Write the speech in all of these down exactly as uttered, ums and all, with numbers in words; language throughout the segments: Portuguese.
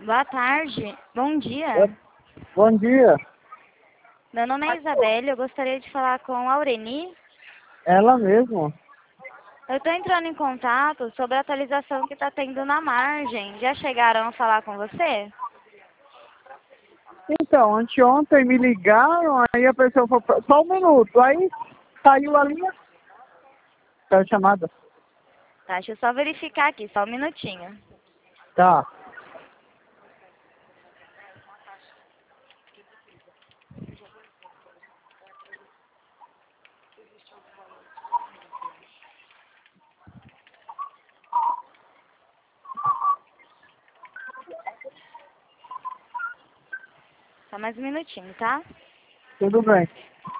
Boa tarde. Bom dia. É, bom dia. Meu nome é Isabelle, eu gostaria de falar com a Aureni. Ela mesmo. Eu estou entrando em contato sobre a atualização que está tendo na margem. Já chegaram a falar com você? Então, anteontem me ligaram, aí a pessoa falou, só um minuto, aí saiu a linha, tá chamada. Tá, deixa eu só verificar aqui, só um minutinho. Tá. Só mais um minutinho, tá? Tudo bem.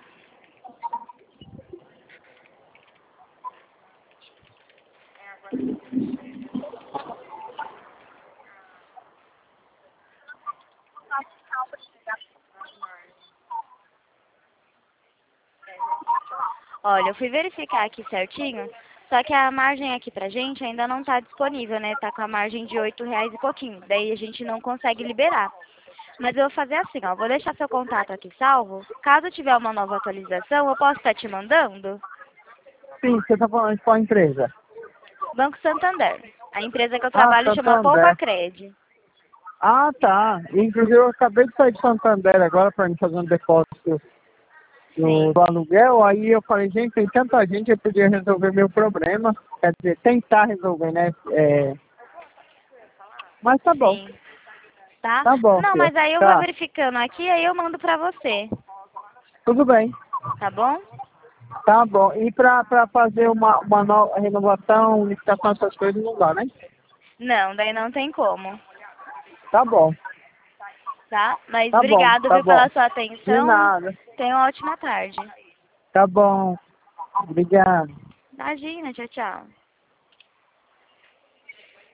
Olha, eu fui verificar aqui certinho, só que a margem aqui pra gente ainda não tá disponível, né? Tá com a margem de oito reais e pouquinho. Daí a gente não consegue liberar. Mas eu vou fazer assim, ó. Vou deixar seu contato aqui salvo. Caso tiver uma nova atualização, eu posso estar te mandando? Sim, você tá falando de qual empresa? Banco Santander. A empresa que eu Ah, trabalho chama Santander. Poupacred. Ah, tá. Inclusive eu acabei de sair de Santander agora para me fazer um depósito do, Sim, do aluguel, aí eu falei, gente, tem tanta gente, eu podia resolver meu problema. Quer dizer, tentar resolver, né? É... Mas tá bom. sim. Tá? Tá bom, Não, filho. mas aí eu vou Tá. verificando aqui, aí eu mando pra você. Tudo bem. Tá bom? Tá bom. E para fazer uma, uma nova renovação, licitação, essas coisas, não dá, né? Não, daí não tem como. Tá bom. Tá? Mas Tá bom. obrigado, Tá viu, bom. pela sua De atenção. nada. Tenha uma ótima tarde. Tá bom. Obrigado. Imagina, tchau, tchau.